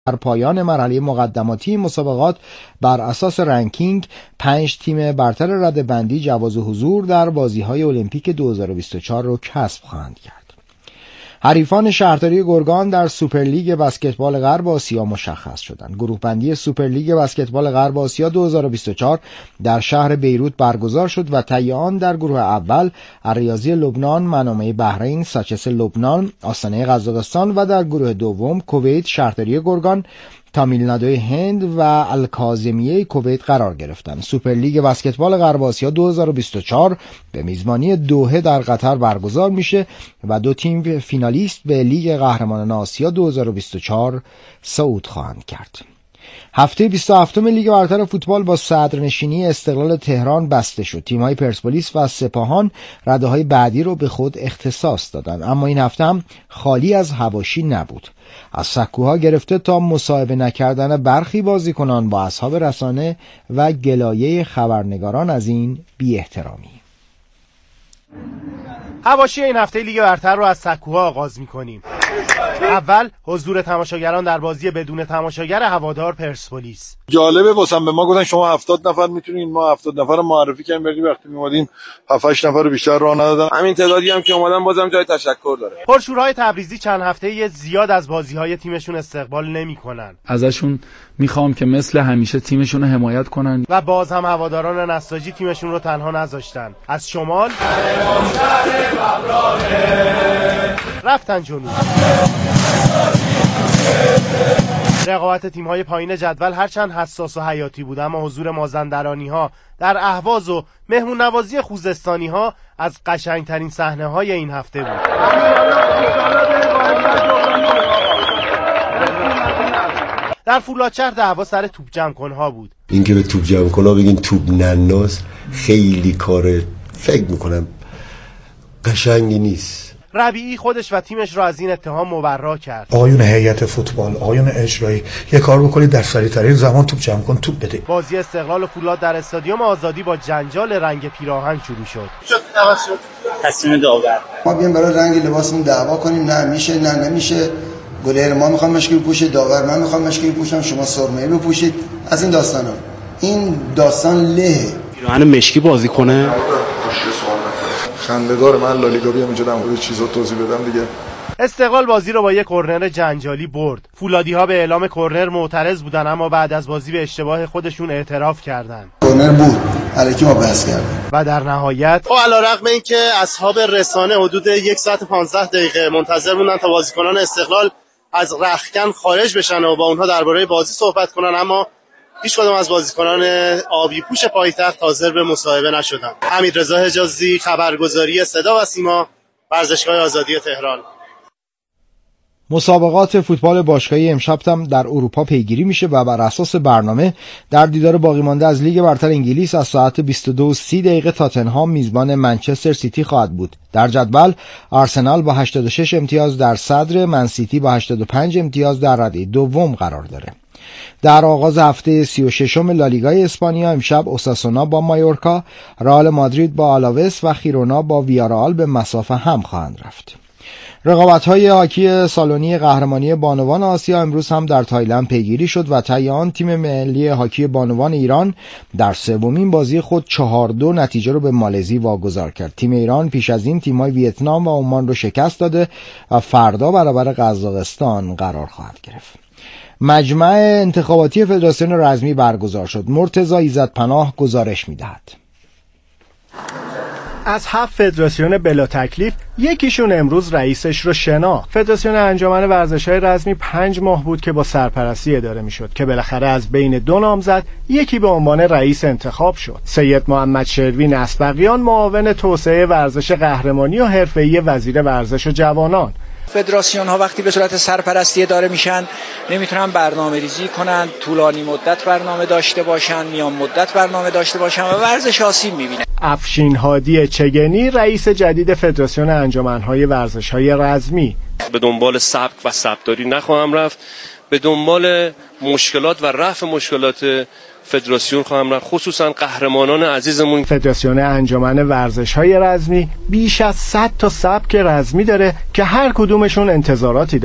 در پایان مرحله مقدماتی مسابقات بر اساس رنکینگ 5 تیم برتر رده‌بندی جواز حضور در بازی‌های المپیک 2024 را کسب خواهند کرد. حریفان شهرداری گرگان در سوپرلیگ بسکتبال غرب آسیا مشخص شدند. گروه بندی سوپرلیگ بسکتبال غرب آسیا 2024 در شهر بیروت برگزار شد و طی آن در گروه اول الریاضی لبنان، منامه بحرین، ساچس لبنان، آستانه قزاقستان و در گروه دوم کویت، شهرداری گرگان، تامیل نادوی هند و الکاظمیه کویت قرار گرفتند. سوپرلیگ بسکتبال غرب آسیا 2024 به میزبانی دوحه در قطر برگزار میشه و 2 تیم فینالیست به لیگ قهرمانان آسیا 2024 صعود خواهند کرد. هفته 27 لیگ برتر فوتبال با صدرنشینی استقلال تهران بسته شد. تیم‌های پرسپولیس و سپاهان رده‌های بعدی رو به خود اختصاص دادند، اما این هفته هم خالی از حواشی نبود. از سکوها گرفته تا مصاحبه نکردن برخی بازیکنان با اصحاب رسانه و گلایه خبرنگاران از این بی‌احترامی. حواشی این هفته لیگ برتر رو از سکوها آغاز می‌کنیم. اول حضور تماشاگران در بازی بدون تماشاگر هوادار پرسپولیس. جالبه واسم، به ما گفتن شما 70 نفر میتونین، ما 70 نفر رو معرفی کردیم، ولی وقتی میومدیم 7-8 نفر رو بیشتر راه ندادن. همین تعدادی هم که اومدن بازم جای تشکر داره. پرشورهای تبریزی چند هفته زیاد از بازی‌های تیمشون استقبال نمی‌کنن. ازشون میخوام که مثل همیشه تیمشون رو حمایت کنن و باز هم هواداران نساجی تیمشون رو تنها نذاشتن. از شمال رفتن جنوب. رقابت تیم‌های پایین جدول هرچند حساس و حیاتی بود، اما حضور مازندرانی‌ها در اهواز و مهمون نوازی خوزستانی‌ها از قشنگترین صحنه‌های این هفته بود. در فولادشهر دعوا سر توپ جمع کن‌ها بود. این که به توپ جمع کن‌ها بگین توپ ننداز خیلی کار فکر می‌کنم قشنگی نیست. ربیعی خودش و تیمش را از این اتهام مبرا کرد. آقایون هیئت فوتبال، آقایون اجرایی، یه کار بکنید در سریع‌ترین زمان توپ جمع کن، توپ بده. بازی استقلال و فولاد در استادیوم آزادی با جنجال رنگ پیراهن شروع شد. تصمیم داور. ما بیایم برای رنگ لباسمون دعوا کنیم، نه میشه، نه نمیشه. گلر ما میخوام مشکی بپوشه، داور من میخوام مشکی بپوشم، شما سرمه‌ای بپوشید. از این داستانا. این داستان له. پیراهن مشکی بازی کنه. خنده‌دار. من لالیگا بیام اینجا در مورد چیزا توضیح بدم دیگه. استقلال بازی رو با یک کرنر جنجالی برد. فولادی‌ها به اعلام کرنر معترض بودن، اما بعد از بازی به اشتباه خودشون اعتراف کردند. کرنر بود، الکی ما بحث کردیم. و در نهایت علیرغم اینکه اصحاب رسانه حدود 1 ساعت 15 دقیقه منتظر بودن تا بازیکنان استقلال از رختکن خارج بشن و با اونها درباره بازی صحبت کنن، اما هیچ کدام از بازیکنان آبی پوش پایتخت حاضر به مصاحبه نشدند. حمیدرضا حجازی، خبرگزاری صدا و سیما، ورزشگاه آزادی تهران. مسابقات فوتبال باشگاهی امشب هم در اروپا پیگیری میشه و بر اساس برنامه در دیدار باقی مانده از لیگ برتر انگلیس از ساعت 22:30 تاتنهام میزبان منچستر سیتی خواهد بود. در جدول آرسنال با 86 امتیاز در صدر، منسیتی با 85 امتیاز در رده دوم قرار داره. در آغاز هفته 36 لالیگای اسپانیا امشب اوساسونا با مایورکا، رئال مادرید با آلاوس و خیرونا با ویارال به مسافه هم خواهند رفت. رقابت‌های هاکی سالونی قهرمانی بانوان آسیا امروز هم در تایلند پیگیری شد و طی آن تیم ملی هاکی بانوان ایران در سومین بازی خود 4-2 نتیجه رو به مالزی واگذار کرد. تیم ایران پیش از این تیم‌های ویتنام و عمان رو شکست داده و فردا برابر قزاقستان قرار خواهد گرفت. مجمع انتخاباتی فدراسیون رزمی برگزار شد. مرتضی ایزدپناه گزارش می‌دهد. از 7 فدراسیون بلا تکلیف یکیشون امروز رئیسش رو شناخت. فدراسیون انجمن ورزش‌های رزمی 5 ماه بود که با سرپرستی اداره میشد که بالاخره از بین 2 نامزد یکی به عنوان رئیس انتخاب شد. سید محمد شروین اسبقیان، معاون توسعه ورزش قهرمانی و حرفه‌ای وزیر ورزش و جوانان. فدراسیون ها وقتی به صورت سرپرستی اداره میشن نمیتونن برنامه ریزی کنن، طولانی مدت برنامه داشته باشن، میان مدت برنامه داشته باشن و ورزش آسیب میبینه. افشین هادی چگنی، رئیس جدید فدراسیون انجمن‌های ورزش‌های رزمی: به دنبال سبک و سبکداری نخواهم رفت، به دنبال مشکلات و رفع مشکلات فدراسیون خواهم رفت، خصوصا قهرمانان عزیزمون. فدراسیون انجمن ورزش‌های رزمی بیش از 100 تا سبک رزمی داره که هر کدومشون انتظاراتی دارن.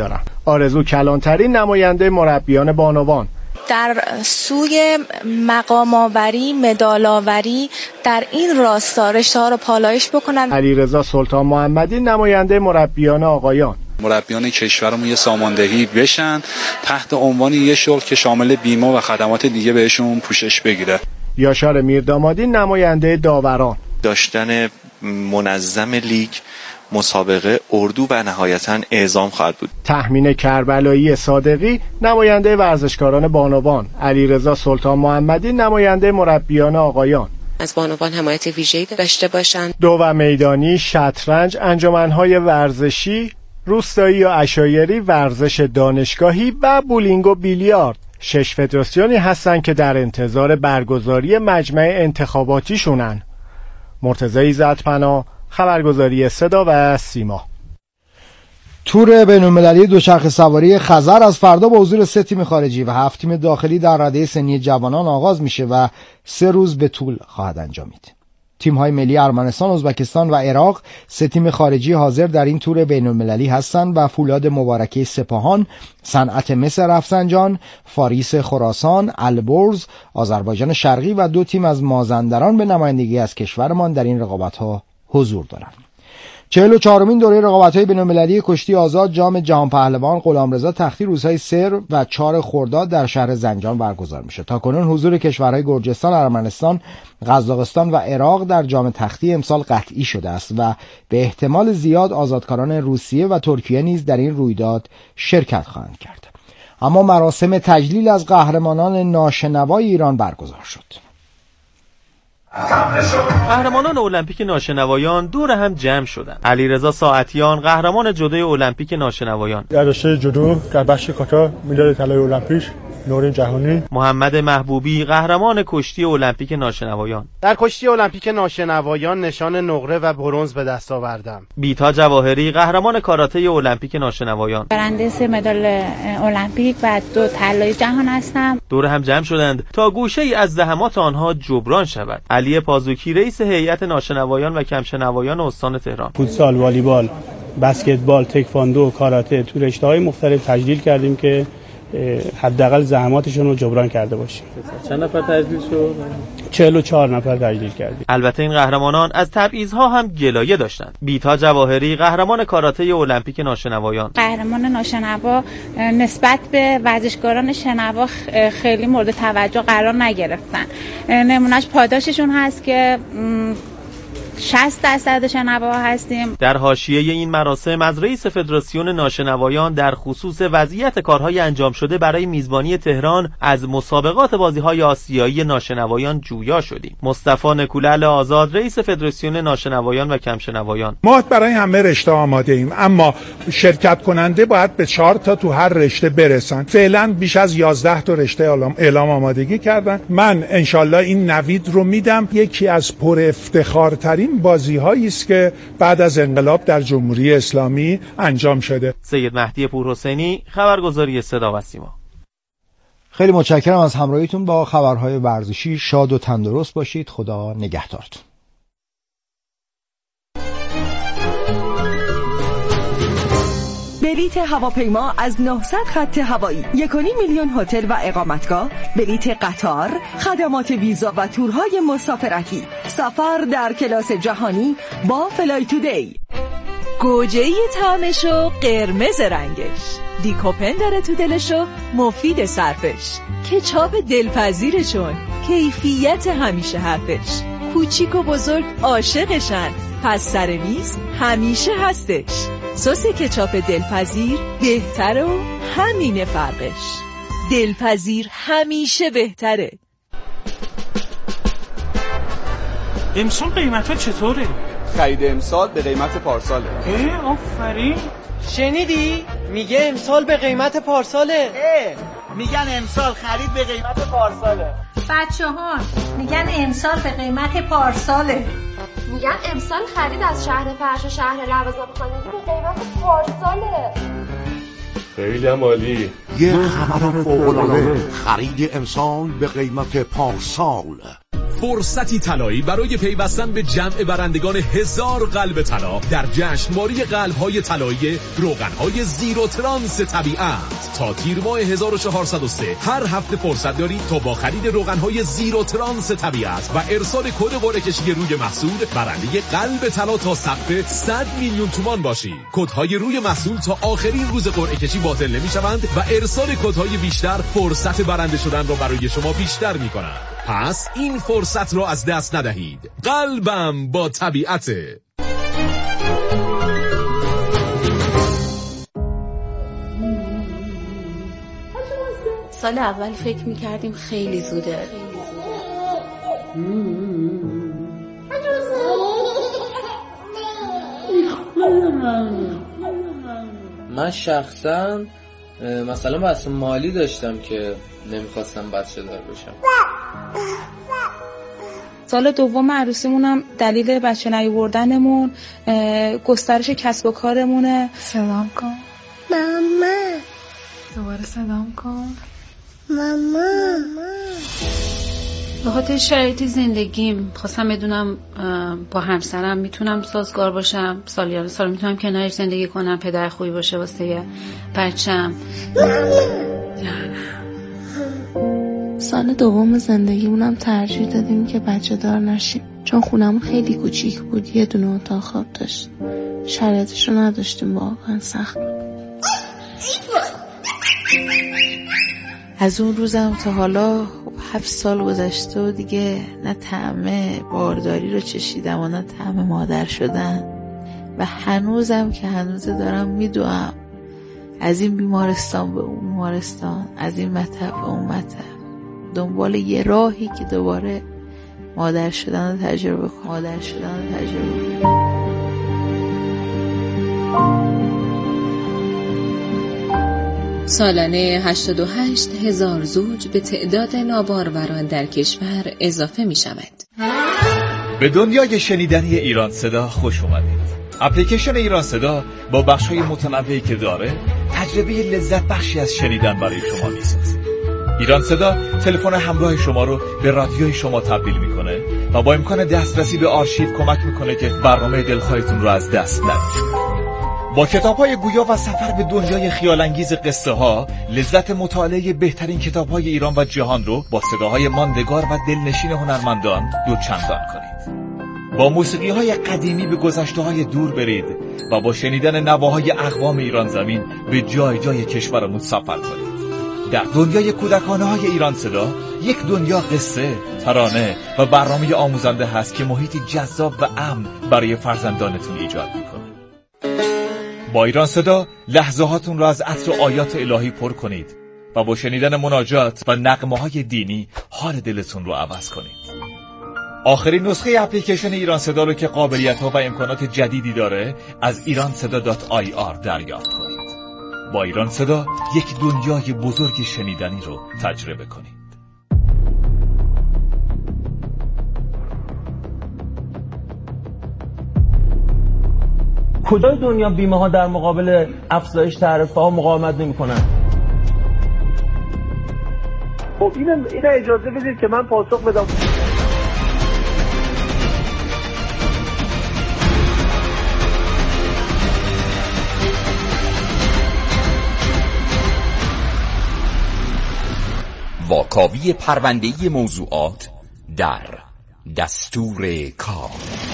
آرزو کلانتری نماینده مربیان بانوان: در سوی مقام آوری، مدال آوری در این راستا رشته‌ها رو پالایش بکنن. علیرضا سلطان محمدی نماینده مربیان آقایان: مربیان کشورمون یه ساماندهی بشن تحت عنوان یه شغل که شامل بیمه و خدمات دیگه بهشون پوشش بگیره. یاشار میردامادی نماینده داوران: داشتن منظم لیگ، مسابقه، اردو و نهایتاً اعزام خواهد بود. تحمین کربلایی صادقی نماینده ورزشکاران بانوان: علیرضا سلطان محمدی نماینده مربیان آقایان: از بانوان حمایت ویژه‌ای داشته باشند. دو و میدانی، شطرنج، انجمن‌های ورزشی، روستایی و عشایری، ورزش دانشگاهی و بولینگ و بیلیارد 6 فدراسیونی هستند که در انتظار برگزاری مجمع انتخاباتی شونن. مرتضی عزت‌پناه، خبرگزاری صدا و سیما. تور بین‌المللی دوچرخه سواری خزر از فردا با حضور 3 تیم خارجی و 7 تیم داخلی در رده سنی جوانان آغاز میشه و 3 روز به طول خواهد انجامید. تیم‌های ملی ارمنستان، ازبکستان و عراق 3 تیم خارجی حاضر در این تور بین‌المللی هستند و فولاد مبارکه سپاهان، صنعت مس رفسنجان، فاریس خراسان، البرز، آذربایجان شرقی و 2 تیم از مازندران به نمایندگی از کشورمان در این رقابت‌ها حضور دارند. 44مین دوره رقابت‌های بین‌المللی کشتی آزاد جام جهان پهلوان غلامرضا تختی روزهای 3 و 4 خرداد در شهر زنجان برگزار میشه. تاکنون حضور کشورهای گرجستان، ارمنستان، قزاقستان و عراق در جام تختی امسال قطعی شده است و به احتمال زیاد آزادکاران روسیه و ترکیه نیز در این رویداد شرکت خواهند کرد. اما مراسم تجلیل از قهرمانان ناشنوای ایران برگزار شد. قهرمانان المپیک ناشنوایان دور هم جمع شدند. علیرضا ساعتیان قهرمان جودوی المپیک ناشنوایان، در رشته جودو در بخش کاتا مدال طلای المپیک نورین جهانی. محمد محبوبی قهرمان کشتی المپیک ناشنوایان، در کشتی المپیک ناشنوایان نشان نقره و برنز به دست آوردم. بیتا جواهری قهرمان کاراته المپیک ناشنوایان، برنده 3 مدال المپیک و 2 طلای جهان هستم. دور هم جمع شدند تا گوشه‌ای از زحمات آنها جبران شود. علی پازوکی رئیس هیئت ناشنوایان و کمشنوایان استان تهران: فوتسال، والیبال، بسکتبال، تکواندو، کاراته تو رشته‌های مختلف تجلیل کردیم که حداقل زحماتشون رو جبران کرده باشیم. چند نفر تجلیل شد؟ 44 نفر تجلیل کردیم. البته این قهرمانان از تبعیض‌ها هم گلایه داشتند. بیتا جواهری قهرمان کاراته المپیک ناشنوایان، قهرمان ناشنوا نسبت به ورزشکاران شنوا خیلی مورد توجه قرار نگرفتن. نمونهش پاداششون هست که 60% شنوا هستیم. در حاشیه این مراسم از رئیس فدراسیون ناشنوایان در خصوص وضعیت کارهای انجام شده برای میزبانی تهران از مسابقات بازی‌های آسیایی ناشنوایان جویا شدیم. مصطفی نکولل آزاد رئیس فدراسیون ناشنوایان و کمشنوایان: ما برای همه رشته آماده ایم، اما شرکت کننده باید به 4 تا تو هر رشته برسن. فعلا بیش از 11 تا رشته اعلام آمادگی کردن. من انشالله این نوید رو میدم. یکی از پر افتخارترین بازی‌هایی است که بعد از انقلاب در جمهوری اسلامی انجام شده. سید مهدی پورحسینی، خبرگزاری صدا و سیما. خیلی متشکرم از همراهیتون با خبرهای ورزشی. شاد و تندرست باشید. خدا نگهدارتون. بلیت هواپیما از 900 خط هوایی، 1.5 میلیون هتل و اقامتگاه، بلیت قطار، خدمات ویزا و تورهای مسافرتی، سفر در کلاس جهانی با فلای تودی. گوجه‌ای طعمشو قرمز رنگش، دیکوپن داره تو دلشو مفید صرفش، کچاپ دلپذیرشون کیفیت همیشه حرفش، کوچیک و بزرگ عاشقشن پس سر میز همیشه هستش. سس کچاپ دلپذیر بهتره و همینه فرقش. دلپذیر همیشه بهتره. امسال قیمت ها چطوره؟ خرید امسال به قیمت پارساله. آفرین. شنیدی؟ میگه امسال به قیمت پارساله. میگن امسال خرید به قیمت پارساله. بچه‌ها میگن امسال به قیمت پارساله. میگن امسال خرید از شهر فرش و شهر لوازم خانگی به قیمت پارساله. خیلی عالی. یه خبر فوق‌العاده، خرید امسال به قیمت پارسال. فرصتی طلایی برای پیوستن به جمع برندگان 1000 قلب طلا در جشنواره قلب‌های طلایی روغن‌های زیرو ترانس طبیعت. تا تیر ماه 1403 هر هفته فرصت دارید تا با خرید روغن‌های زیرو ترانس طبیعت و ارسال کد قرعه کشی روی محصول برنده قلب طلا تا سقف 100 میلیون تومان باشید. کدهای روی محصول تا آخرین روز قرعه کشی باطل نمی‌شوند و ارسال کدهای بیشتر فرصت برنده شدن را برای شما بیشتر می‌کنند. پس این فرصت را از دست ندهید. قلبم با طبیعته. سال اول فکر می‌کردیم خیلی زوده. من شخصا مثلا بحث مالی داشتم که نمیخواستم بچه دار بشم. سال دوم عروسیمونم دلیل بچه نیاوردنمون گسترش کسب و کارمونه. سلام کن ماما. دوباره سلام کن ماما. به خاطر شرایط زندگیم خواستم بدونم با همسرم میتونم سازگار باشم، سال میتونم کنارش زندگی کنم، پدر خوبی باشه واسه بچم. سال دوم زندگیمونم ترجیح دادیم که بچه دار نشیم، چون خونمون خیلی کوچیک بود، یه دونه اتاق خواب داشت، شرایطش رو نداشتیم، واقعا سخت بود. از اون روزم تا حالا 7 سال گذشته و دیگه نه طعم بارداری رو چشیدم و نه طعم مادر شدن و هنوزم که هنوزه دارم میدوام از این بیمارستان به اون بیمارستان، از این مطب به اون مطب، دنبال یه راهی که دوباره مادر شدن رو تجربه کنم. سالانه 88,000 زوج به تعداد ناباروران در کشور اضافه می شود. به دنیای شنیدنی ایران صدا خوش اومدید. اپلیکیشن ایران صدا با بخش‌های متنوعی که داره تجربه لذت بخشی از شنیدن برای شما میسازه. ایران صدا تلفن همراه شما رو به رادیوی شما تبدیل میکنه و با امکان دسترسی به آرشیو کمک میکنه که برنامه دلخواهتون رو از دست ندید. با کتاب‌های گویا و سفر به دنیای خیال‌انگیز قصه‌ها، لذت مطالعه بهترین کتاب‌های ایران و جهان رو با صداهای ماندگار و دلنشین هنرمندان دوچندان کنید. با موسیقی‌های قدیمی به گذشته‌های دور برید و با شنیدن نواهای اقوام ایران زمین به جای جای کشورمون سفر کنید. در دنیای کودکانه‌های ایران صدا، یک دنیا قصه، ترانه و برنامه آموزنده هست که محیطی جذاب و امن برای فرزندانتون ایجاد می‌کنه. با ایران صدا لحظه‌هاتون را از عطر آیات الهی پر کنید و با شنیدن مناجات و نغمه‌های دینی حال دلتون رو عوض کنید. آخرین نسخه اپلیکیشن ایران صدا رو که قابلیت‌ها و امکانات جدیدی داره از iranseda.ir دریافت کنید. با ایران صدا یک دنیای بزرگ شنیدنی رو تجربه کنید. کجای دنیا بیمه ها در مقابل افزایش تعرفه ها مقاومت نمی کنن؟ خب این اجازه بدید که من پاسخ بدم. واکاوی پرونده‌ای موضوعات در دستور کار.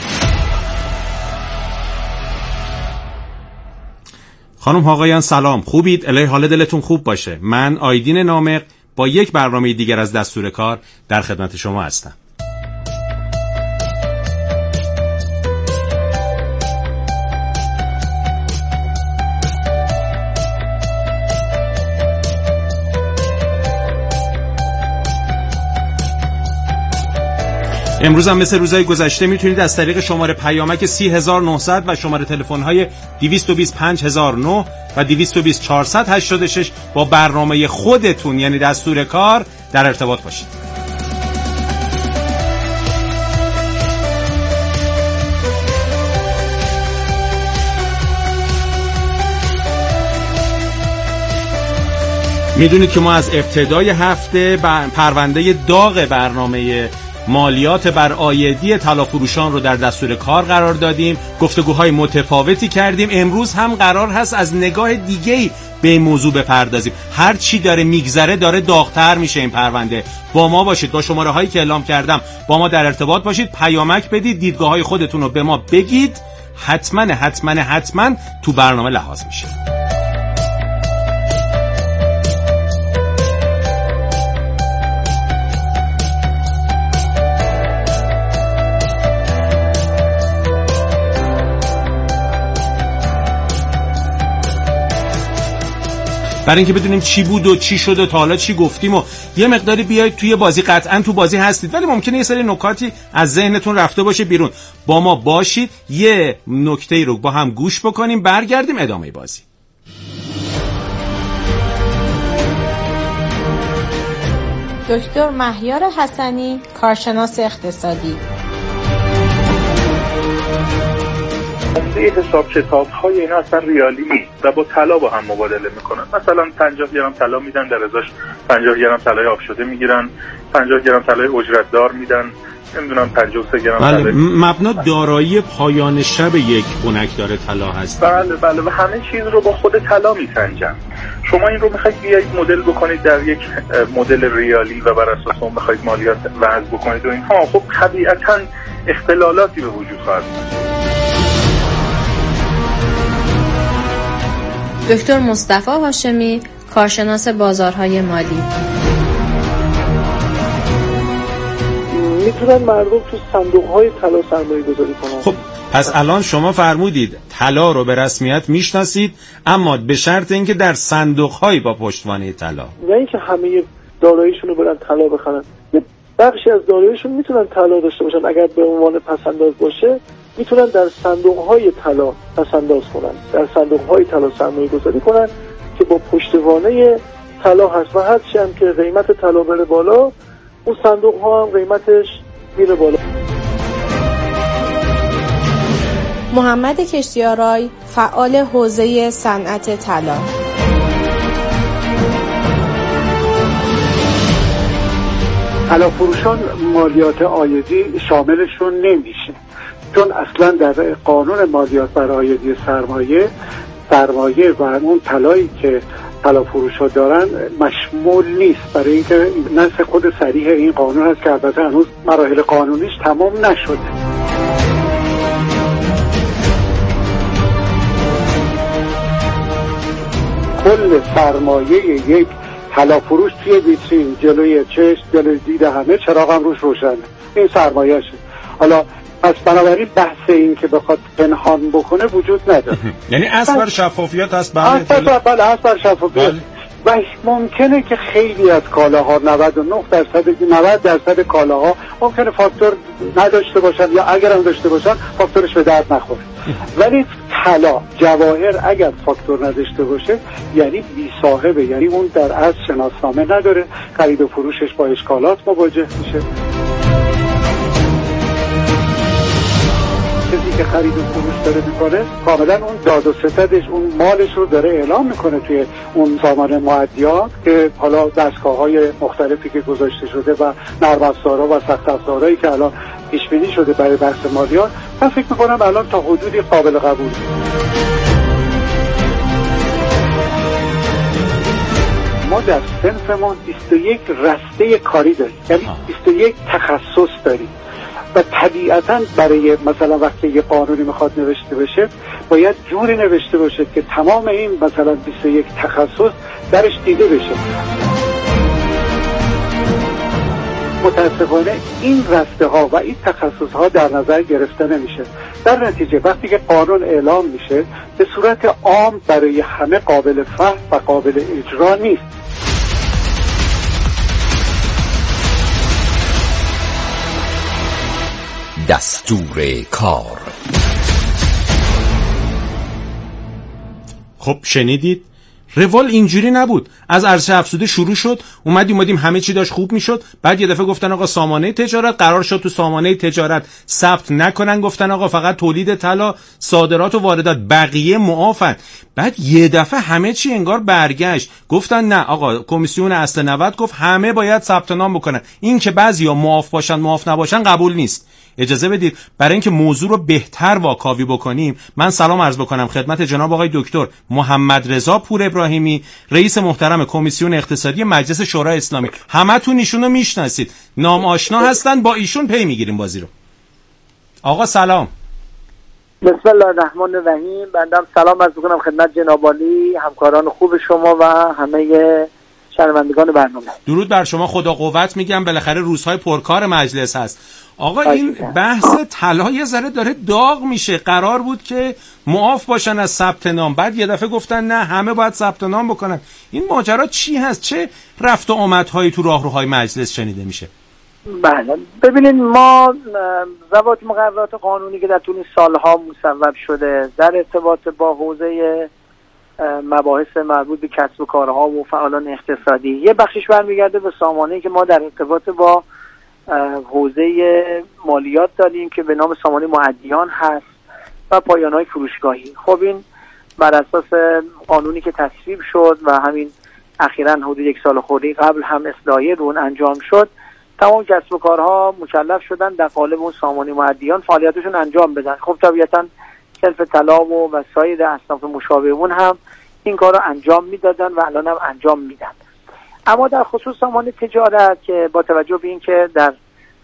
خانم آقایان سلام، خوبید؟ الهی حال دلتون خوب باشه. من آیدین نامق با یک برنامه دیگر از دستور کار در خدمت شما هستم. امروز هم مثل روزهای گذشته میتونید از طریق شماره پیامک 30900 و شماره تلفن‌های 225009 و 220486 با برنامه خودتون یعنی دستور کار در ارتباط باشید. میدونید که ما از ابتدای هفته پرونده داغ برنامه مالیات بر عایدی طلافروشان رو در دستور کار قرار دادیم، گفتگوهای متفاوتی کردیم. امروز هم قرار هست از نگاه دیگه‌ای به این موضوع بپردازیم. هر چی داره میگذره داره داغ‌تر میشه این پرونده. با ما باشید، با شماره هایی که اعلام کردم با ما در ارتباط باشید، پیامک بدید، دیدگاه‌های خودتون رو به ما بگید. حتما تو برنامه لحاظ میشه. برای اینکه بدونیم چی بود و چی شد و تا حالا چی گفتیم و یه مقداری بیاید توی بازی. قطعا تو بازی هستید ولی ممکنه یه سری نکاتی از ذهنتون رفته باشه بیرون. با ما باشید، یه نکته رو با هم گوش بکنیم، برگردیم ادامه بازی. دکتر مهیار حسنی، کارشناس اقتصادی. این حساب کتاب های اینا اصلا ریالی نیست و با طلا با هم مبادله میکنن. مثلا 50 گرم طلا میدن، در ازاش 50 گرم طلای آب شده میگیرن، 50 گرم طلای اجرت دار میدن، نمیدونم 53 گرم طلای. مبنا دارایی پایان شب یک بنکدار طلا هست. بله و همه چیز رو با خود طلا میسنجن. شما این رو میخواید بیایید مدل بکنید در یک مدل ریالی و بر اساس اون بخواید مالیات وضع بکنید و اینها، خب طبیعتاً اختلالاتی به وجود خواهد اومد. دکتر مصطفی هاشمی، کارشناس بازارهای مالی. میتونن مردم تو صندوق‌های طلا سرمایه‌گذاری کنن. خب پس الان شما فرمودید طلا رو به رسمیت میشناسید، اما به شرط اینکه در صندوق‌های با پشتوانه طلا، نه اینکه همه داراییشون رو برن طلا بخرن. یه بخشی از داراییشون میتونن طلا داشته باشن، اگر به عنوان پس‌انداز باشه میتونن در صندوق‌های طلا پس‌انداز کنن، در صندوق‌های طلا سرمایه‌گذاری کنن که با پشتوانه طلا هست و هرچی هم که قیمت طلا بره بالا، اون صندوق‌ها هم قیمتش میره بالا. محمد کشتیارای، فعال حوزه صنعت طلا. طلافروشان مالیات عایدی شاملشون نمیشه، چون اصلا در قانون مالیات بر عایدی سرمایه و اون طلایی که طلافروشا دارن مشمول نیست، برای اینکه نص خود صریح این قانون هست که البته هنوز مراحل قانونیش تمام نشده. کل سرمایه یک طلافروش توی ویترین، جلوی چشم، جلوی دید همه، چراغم روش روشنه، این سرمایه‌شه. حالا پس بنابراین بحث این که بخواد پنهان بکنه وجود نداره. یعنی اصل بر شفافیت هست. بله اصل بر شفافیت. و ممکنه که خیلی از کالاها 90% کالاها ممکنه فاکتور نداشته باشن یا اگر هم داشته باشن فاکتورش به درد نخوره. ولی طلا، جواهر اگر فاکتور نداشته باشه یعنی بی صاحبه، یعنی اون در اصل شناسنامه نداره، خرید و فروشش با اشکالات مواجه میشه. کسی که خرید و فروش داره میکنه کاملا اون داد و ستدش، اون مالش رو داره اعلام میکنه توی اون سامان معدیات که حالا دستگاه‌های مختلفی که گذاشته شده و نرم افزارها و سخت افزارهایی که الان پیش بینی شده برای بحث مالیات، من فکر میکنم الان تا حدودی قابل قبوله. ما در صنفمون 21 رسته کاری داریم، یعنی 21 تخصص داریم و طبیعتاً برای مثلا وقتی یه قانونی میخواد نوشته بشه باید جوری نوشته باشه که تمام این مثلا 21 تخصص درش دیده بشه. متاسفانه این رسته ها و این تخصص ها در نظر گرفته نمیشه. در نتیجه وقتی که قانون اعلام میشه به صورت عام برای همه قابل فهم و قابل اجرا نیست. دستور کار. خب شنیدید روال اینجوری نبود. از ارزش افزوده شروع شد، اومدیم همه چی داشت خوب میشد، بعد یه دفعه گفتن آقا سامانه تجارت قرار شد تو سامانه تجارت ثبت نکنن، گفتن آقا فقط تولید طلا، صادرات و واردات، بقیه معافن. بعد یه دفعه همه چی انگار برگشت، گفتن نه آقا کمیسیون اصل 90 گفت همه باید ثبت نام بکنن. این که بعضیا معاف باشن معاف نباشن قبول نیست. اجازه بدید برای اینکه موضوع رو بهتر واکاوی بکنیم من سلام عرض بکنم خدمت جناب آقای دکتر محمد رضا پور ابراهیمی، رئیس محترم کمیسیون اقتصادی مجلس شورای اسلامی. همتون ایشونو میشناسید، نام آشنا هستن، با ایشون پی میگیریم بازی رو. آقا سلام. بسم الله الرحمن الرحیم. بندم سلام عرض می‌کنم خدمت جناب عالی، همکاران خوب شما و همه شنوندگان برنامه. درود بر شما، خدا قوت میگم، بالاخره روزهای پرکار مجلس هست. آقا این بحث طلا یه ذره داره داغ میشه. قرار بود که معاف باشن از ثبت نام، بعد یه دفعه گفتن نه همه باید ثبت نام بکنن. این ماجرا چی هست؟ چه رفت و آمدهایی تو راهروهای مجلس شنیده میشه؟ بله ببینید، ما ضوابط مقررات قانونی که در طول سالها مصوب شده در ارتباط با حوزه مباحث مربوط به کسب و کارها و فعالان اقتصادی، یه بخشش برمیگرده به سامانه‌ای که ما در ارتباط با حوزه مالیات داریم که به نام سامانه معدیان هست و پایان‌های فروشگاهی. خب این بر اساس قانونی که تصویب شد و همین اخیراً حدود 1 سال خورده قبل هم اصلاحیه اون انجام شد، تمام کسب و کارها مکلف شدن در قالب اون سامانه معدیان فعالیتشون انجام بدن. خب طبیعتاً سلف طلا و سایر اصناف مشابه اون هم این کار رو انجام میدادن و الان هم انجام میدن. اما در خصوص سامانه تجارت که با توجه به این که در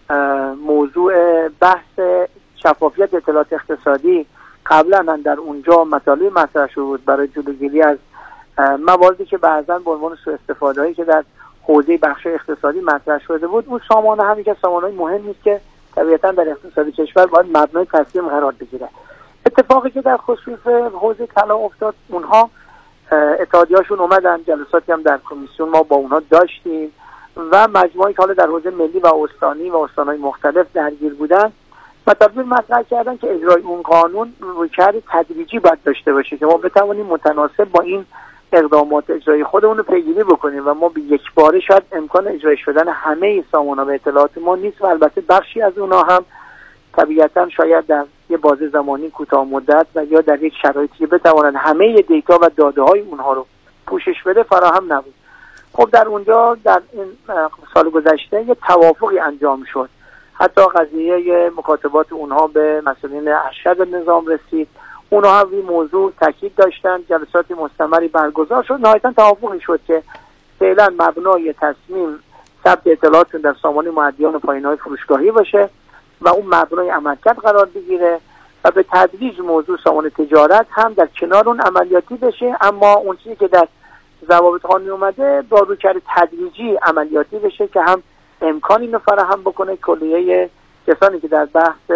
موضوع بحث شفافیت اطلاعات اقتصادی قبلا در اونجا مطالبی مطرح شده بود برای جلوگیری از مواردی که بعضا به عنوان سوء استفاده‌ای که در حوزه بخش اقتصادی مطرح شده بود، اون سامانه هم یک سامانه‌ای مهمی است که طبیعتاً در اقتصاد کشور باید مبنای تصمیم قرار بگیره. اتفاقی که در خصوص حوزه طلا افتاد، اونها اتحادیه‌هاشون اومدن، جلساتی هم در کمیسیون ما با اونها داشتیم و مجموعه‌ای که حالا در حوزه ملی و استانی و استان‌های مختلف درگیر بودن مطالب مطرح کردن که اجرای اون قانون رویکرد تدریجی باید داشته باشه که ما بتوانیم متناسب با این اقدامات اجرایی خودمون رو پیگیری بکنیم و ما به یک باره شاید امکان اجرای شدن همه سامانه‌ها به اطلاعات ما نیست و البته بخشی از اونها هم طبیعتاً شاید در یه بازه زمانی کوتاه مدت و یا در یک شرایطی بتوانند همه دیتا و داده‌های اونها رو پوشش بده فراهم نبود. خب در اونجا در این سال گذشته یه توافقی انجام شد، حتی قضیه مکاتبات اونها به مسئولین ارشد نظام رسید، اونها هم این موضوع تاکید داشتن، جلسات مستمری برگزار شد، نهایتاً توافقی شد که فعلا مبنای تصمیم ثبت اطلاعات در سامانه معدیان و پایان‌های فروشگاهی باشه و اون مبنای عملکرد قرار بگیره و به تدریج موضوع سامانه تجارت هم در کنار اون عملیاتی بشه، اما اون چیزی که در ضوابط قانونی اومده با رویکرد تدریجی عملیاتی بشه که هم امکانی اینو فراهم بکنه کلیه کسانی که در بحث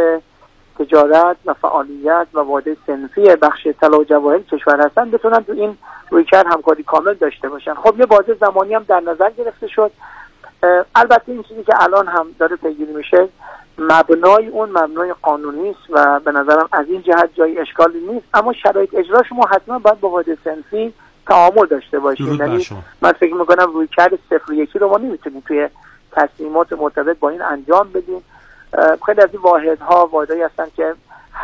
تجارت و فعالیت و واحد صنفی بخش طلا و جواهر کشور هستن بتونن تو این رویکرد همکاری کامل داشته باشن. خب یه بازه زمانی هم در نظر گرفته شد. البته این چیزی که الان هم داره پیگیری میشه مبنای اون مبنای قانونی است و به نظرم از این جهت جای اشکالی نیست، اما شرایط اجراش ما حتما باید با واحد صنفی تعامل داشته باشیم. یعنی من فکر میکنم رویکرد 0 و 1 رو ما نمیتونیم توی تصمیمات مرتبط با این انجام بدیم. خیلی از این واحدهایی هستن که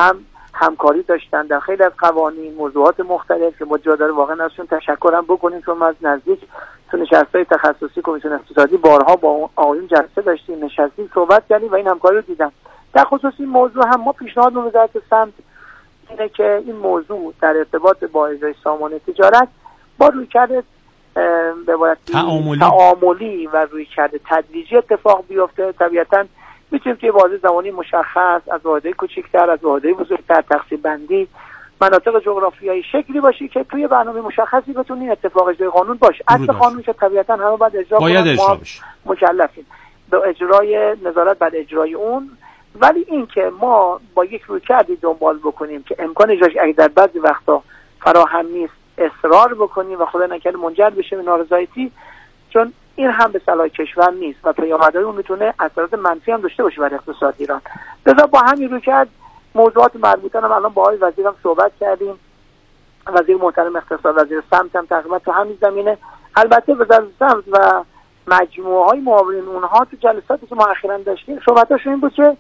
همکاری داشتن در خیلی از قوانین موضوعات مختلف که ما جا داره واقعا ازشون تشکرم بکنیم، چون ما از نزدیک تو نشست‌های تخصصی کمیسیون اقتصادی بارها با آقایون جلسه داشتیم، نشستیم، صحبت کردیم و این همکاری رو دیدم. در خصوص این موضوع هم ما پیشنهاد به وزارت سمت اینه که این موضوع در ارتباط با اجرای سامانه تجارت با رویکرد به عبارتی تعاملی و رویکرد تدریجی اتفاق بیفته. طبیعتاً میتونیم توی بازه زمانی مشخص از واحدهای کوچکتر از واحدهای بزرگتر تقسیم بندی مناطق جغرافیایی شکلی باشه که توی برنامه مشخصی بتونه این اتفاق اجرای قانون باشه. اصل قانون که طبیعتاً همه باید اجرا کنن، ما مکلفیم به اجرای نظارت بر اجرای اون، ولی این که ما با یک رویکردی دنبال بکنیم که امکان اجراش اگه در بعضی وقتا فراهم نیست اصرار بکنیم و خدا نکنه منجر بشه به نارضایتی، چون این هم به صلاح کشور نیست و پیامدهای اون میتونه اثرات منفی هم داشته باشه بر اقتصاد ایران. لذا با همین رویکرد موضوعات مربوطه هم الان با آقای وزیرم صحبت کردیم وزیر محترم اقتصاد، وزیر سمت هم تقریبا تو همین زمینه. البته وزارت سمت و مجموعه های معاونین اونها تو جلساتی که ما اخیراً داشتیم صحبتاشون این بود که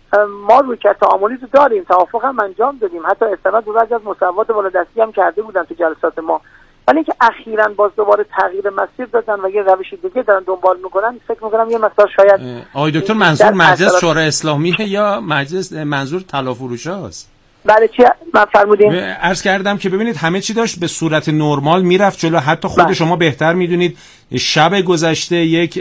ما رویکرد تعاملی رو داریم، توافق هم انجام دادیم، حتی استناد به بعضی از مصوبات بالادستی هم کرده بودن تو جلسات ما، ولی اینکه اخیراً باز دوباره تغییر مسیر دادن و یه روش دیگه دارن دنبال میکنن، فکر میکنم یه مقدار شاید آقای دکتر منظور مجلس شورای اسلامیه یا مجلس منظور طلافروشاست؟ بله چی من فرمودین؟ عرض کردم که ببینید همه چی داشت به صورت نرمال میرفت جلو، حتی خود شما بهتر میدونید شب گذشته یک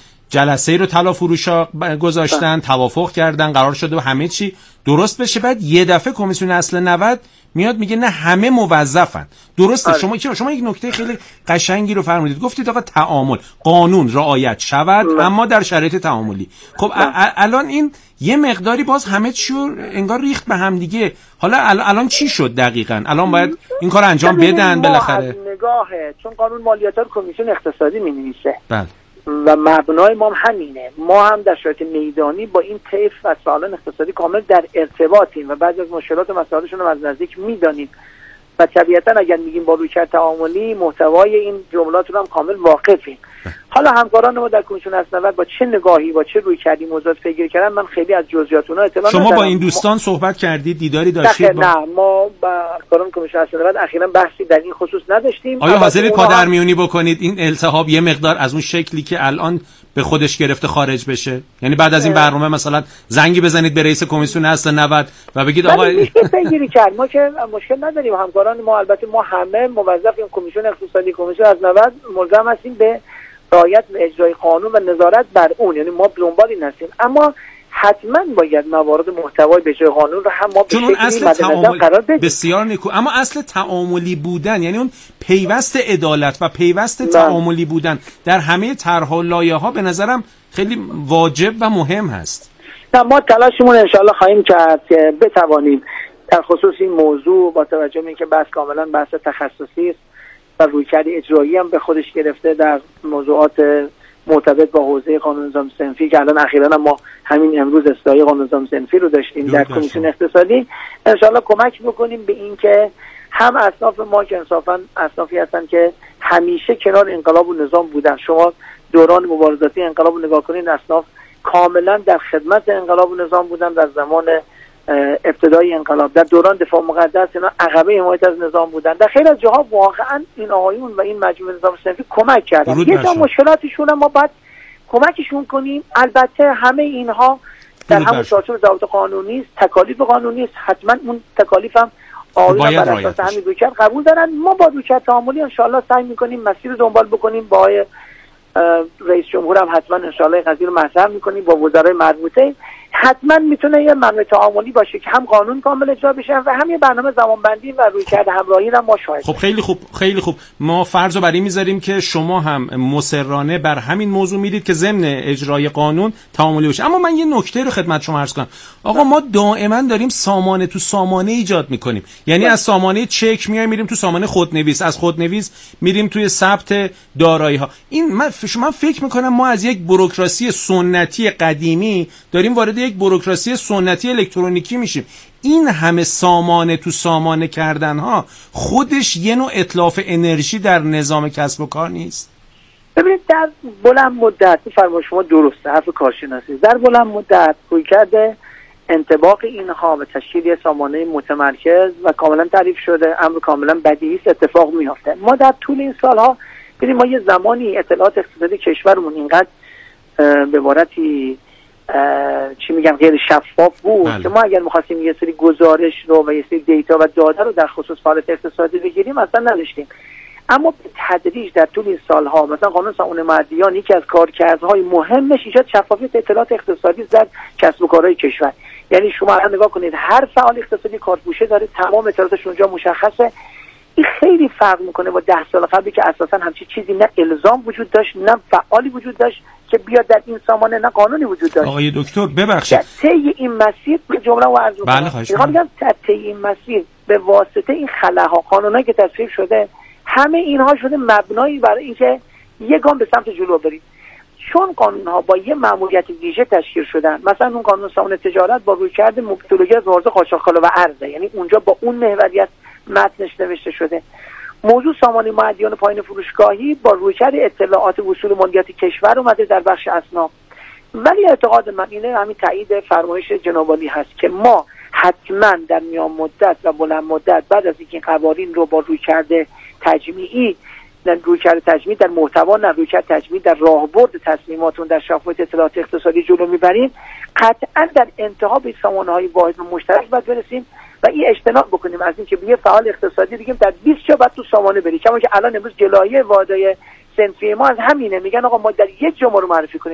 جلسه رو طلافروشا گذاشتن، توافق کردن، قرار شده و همه چی درست بشه، بعد یه دفعه کمیسیون اصل 90 میاد میگه نه همه موظفن. درسته. شما یک نکته خیلی قشنگی رو فرمودید، گفتید آقا تعامل قانون رعایت شود اما در شرایط تعاملی. خب الان این یه مقداری باز همه چی رو انگار ریخت به هم دیگه. حالا الان چی شد دقیقاً؟ الان باید این کار انجام بدن بالاخره. نگاهه چون قانون مالیات رو کمیسیون اقتصادی می‌نویسه. بله. و مبنای ما همینه. ما هم در شرایط میدانی با این طیف و سالان اقتصادی کامل در ارتباطیم و بعضی از مشکلات و مسائلشون رو از نزدیک میدانیم و طبیعتا اگر میگیم با رویکرد تعاملی محتوای این جملات رو هم کامل واقفیم. حالا همکاران ما در کمیسیون اسناد با چه نگاهی با چه رویکردی موضوعات پیگیری کردن من خیلی از جزئیات اونها اطلاع ندارم. شما با این دوستان صحبت کردید، دیداری داشتید؟ نه ما با همکاران کمیسیون اسناد اخیراً بحثی در این خصوص نداشتیم. آیا حاضرید پادرمیونی بکنید این التهاب یه مقدار از اون شکلی که الان به خودش گرفته خارج بشه؟ یعنی بعد از این برنامه مثلا زنگی بزنید به رئیس کمیسیون اصل 90 و بگید آقا پیگیری کرد. ما که مشکل نداریم، همکاران ما البته ما همه موظفیم، کمیسیون اقتصادی کمیسیون از 90 ملزم هستیم به رعایت و اجرای قانون و نظارت بر اون، یعنی ما دنبال این هستیم، اما حتما باید موارد محتوای به اجرای قانون رو هم ما به شکلی مد نظر قرار بدیم. بسیار نیکو. اما اصل تعاملی بودن یعنی اون پیوست عدالت و پیوست تعاملی بودن در همه طرح و لایه‌ها به نظرم خیلی واجب و مهم هست. ما تلاشمون انشاءالله خواهیم کرد که بتوانیم در خصوص این موضوع با توجه به اینکه بحث کاملا بحث تخصصی است و رویکرد اجرایی هم به خودش گرفته در موضوعات مرتبط با حوزه قانون نظام صنفی که الان اخیراً ما همین امروز اصلاحیه قانون نظام صنفی رو داشتیم در کمیسیون اقتصادی، انشاءالله کمک بکنیم به این که هم اصناف ما که انصافاً اصنافی هستن که همیشه کنار انقلاب و نظام بودن. شما دوران مبارزاتی انقلاب رو نگاه کنید، اصناف کاملا در خدمت انقلاب و نظام بودن. در زمان ابتدای انقلاب در دوران دفاع مقدس اینا عقبه حمایت از نظام بودن. در خیلی از جاها واقعا این آقایون و این مجموعه نظام صنفی کمک کردن. یه تا مشکلاتشون ما باید کمکشون کنیم. البته همه اینها در همون چارچوب ضوابط قانونی است، تکالیف قانونی است، حتما اون تکالیف هم آقایون بر اساس همین رویکرد قبول دارن. ما با رویکرد تعاملی ان شاء الله سعی می‌کنیم مسیر رو دنبال بکنیم. با رئیس جمهور هم حتما ان شاء الله قضیه رو مطرح می‌کنیم، با وزرای مربوطه حتما میتونه یه منوع تعاملی باشه که هم قانون کامل اجرا بشه و هم یه برنامه زمانبندی و رویکرد همراهی رو ما شاهد. خب خیلی خوب ما فرض رو بر این میذاریم که شما هم مصرانه بر همین موضوع میرید که ضمن اجرای قانون تعاملی باشه. اما من یه نکته رو خدمت شما عرض کنم. آقا ما دائما داریم سامانه تو سامانه ایجاد میکنیم، یعنی از سامانه چک میریم تو سامانه خودنویس، از خودنویس میریم توی ثبت دارایی ها. این من فکر میکنم ما از یک بوروکراسی سنتی قدیمی داریم وارد یک بوروکراسی سنتی الکترونیکی میشیم. این همه سامانه تو سامانه کردن ها خودش یه نوع اتلاف انرژی در نظام کسب و کار نیست؟ ببینید در بلند مدت فرمایش شما درسته، حرف کارشناسی، در بلند مدت رویکرد انطباق اینها و تشکیل سامانه متمرکز و کاملا تعریف شده امر کاملا بدیهی اتفاق میافته. ما در طول این سالها ببینید ما یه زمانی اطلاعات اقتصادی کشورمون اینقدر به عبارتی چی میگم غیر شفاف بود که ما اگر می‌خواستیم یه سری گزارش رو و یه سری دیتا و داده رو در خصوص فعالیت اقتصادی بگیریم اصلا نداشتیم. اما به تدریج در طول این سالها مثلا قانون سامانه معدیان یکی از کارکردهای مهمش ایجاد شفافیت اطلاعات اقتصادی در کسب و کارهای کشور. یعنی شما الان نگاه کنید هر فعال اقتصادی کارتگوشه داره، تمام اطلاعاتش اونجا مشخصه. این خیلی فرق میکنه با 10 سال قبلی که اساسا همچین چیزی نه الزام وجود داشت نه فعالی وجود داشت که بیاد در این سامانه، نه قانونی وجود داشت. آقای دکتر ببخشید طی این مسیر جمله رو عرض می‌کنم. میخوام بگم طی این مسیر به واسطه این خلاها قانونایی که تصویب شده همه اینها شده مبنایی برای اینکه یک گام به سمت جلو بریم. چون قانون‌ها با یه مأموریت ویژه تشکیل شدن، مثلا اون قانون سامانه تجارت با رویکرد مبتولگی از مبارزه قاچاق کالا و ارز، یعنی اونجا با اون محوریت متنش نوشته شده. موضوع سامانه مؤدیان پایین فروشگاهی با رویکرد اطلاعات وصول مالیات کشور اومده در بخش اسناد، ولی اعتقاد من اینه، همین تایید فرمایش جناب عالی هست که ما حتما در میان مدت و بلند مدت بعد از اینکه قوانین رو با رویکرد تجمیعی در محتوا، نه رویکرد تجمیعی در راهبرد تصمیماتون در شفافیت اطلاعات اقتصادی جلو میبریم، قطعا در انتها به سامانه‌های واحد مشترک باید برسیم و این اجتناب بکنیم از اینکه به یه فعال اقتصادی بگیم در 20 جا بعد تو سامانه بری، کما که الان امروز جلایه واحدهای صنفی ما از همینه، میگن آقا ما در یک جا ما رو معرفی کنیم.